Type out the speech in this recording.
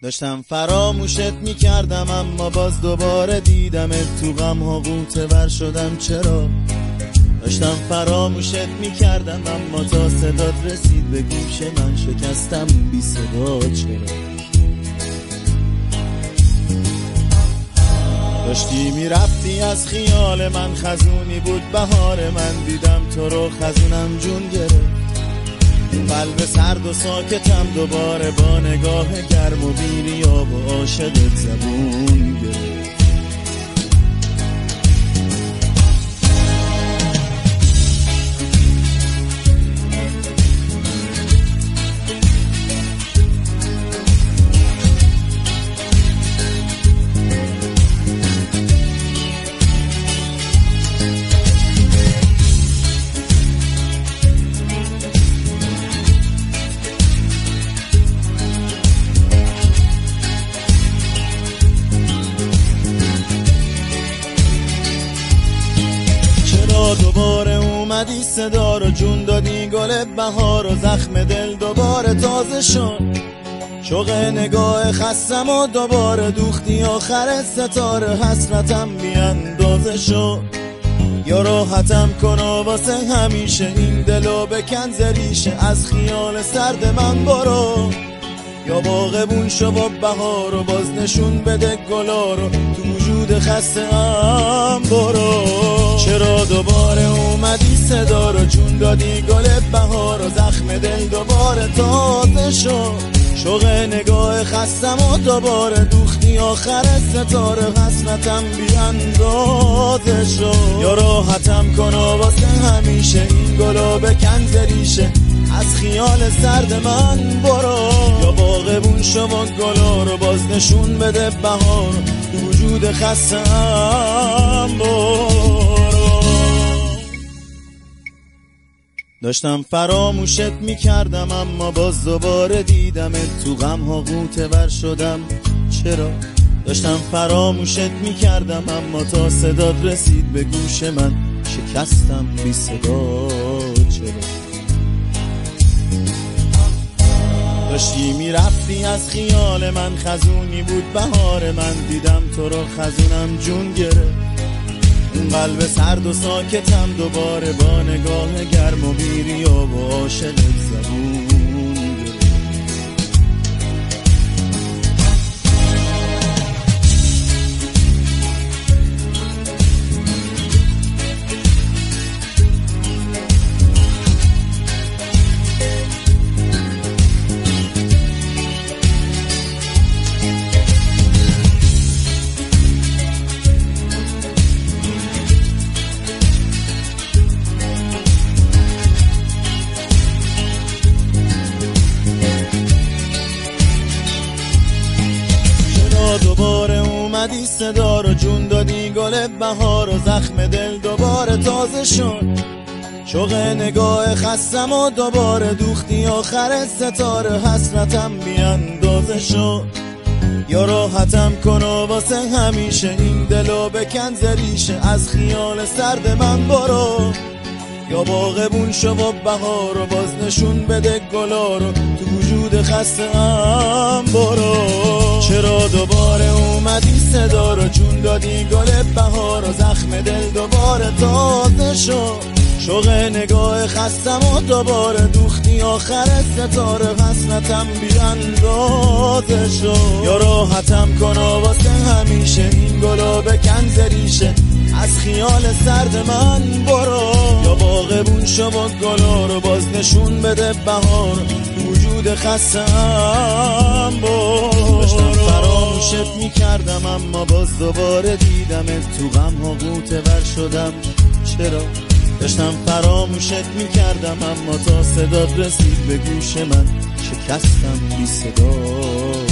داشتم فراموشت میکردم اما باز دوباره دیدمت تو غم ها غوطه ور شدم. چرا؟ داشتم فراموشت میکردم اما تا صدات رسید به گوش من شکستم بی صدا. چرا؟ داشتی میرفتی از خیال من، خزونی بود بهار من، دیدم تو رو خزونم جون گرفت. قلب سرد و ساکتم دوباره با نگاه گرم و بیریاب و عاشقت زبون گرفت. دوباره اومدی صدا رو جون دادی، گل بهار و زخم دل دوباره تازه شد. شوق نگاه خستم و دوباره دوختی آخر ستاره، حسرتم بی اندازه شد. یا راحتم کن و واسه همیشه این دلو بکن ز ریشه، از خیال سرد من برو. یا باغبون شو و بهار و باز نشون بده گلا رو، تو وجود خسته ام برو. چرا دوباره اومدی صدا رو جون دادی، گل بهار و زخم دل دوباره تازه شد. شوق نگاه خستم و دوباره دوختی آخر ستاره، حسرتم بی اندازه شد. یا راحتم کن و واسه همیشه این گلو بکن ز ریشه، از خیال سرد من برو. یا باغبون شو و گلا رو باز نشون بده بهار، تو وجود خستم برو. داشتم فراموشت میکردم اما باز دوباره دیدمت تو غم ها غوطه ور شدم. چرا؟ داشتم فراموشت میکردم اما تا صدات رسید به گوش من شکستم بی صدا. چرا؟ داشتی میرفتی از خیال من، خزونی بود بهار من، دیدم تو رو خزونم جون گرفت. قلب سرد و ساکتم دوباره با نگاه گرم و بیریاب و عاشقت زبون گرفت. دوباره اومدی صدا رو جون دادی، گل بهار و زخم دل دوباره تازه شد. شوق نگاه خستم و دوباره دوختی آخر ستاره، حسرتم بی اندازه شد. یا راحتم کن و واسه همیشه این دلو بکن ز ریشه، از خیال سرد من برو. یا باغبون شو و بهار و باز نشون بده گلا رو، تو وجود خسته ام برو. چرا دوباره اومدی صدا رو جون دادی، گل بهار و زخم دل دوباره تازه شد. شوق نگاه خستم و دوباره دوختی آخر ستاره، حسرتم بی اندازه شد. یا راحتم کن و واسه همیشه این گلو بکن ز ریشه، از خیال سرد من برو. یا باغبون شو و گلا رو باز نشون بده بهار، وجود خستم برو. داشتم فراموشت میکردم اما باز دوباره دیدمت تو غم ها غوطه ور شدم. چرا؟ داشتم فراموشت میکردم اما تا صدات رسید به گوش من شکستم بی صدا.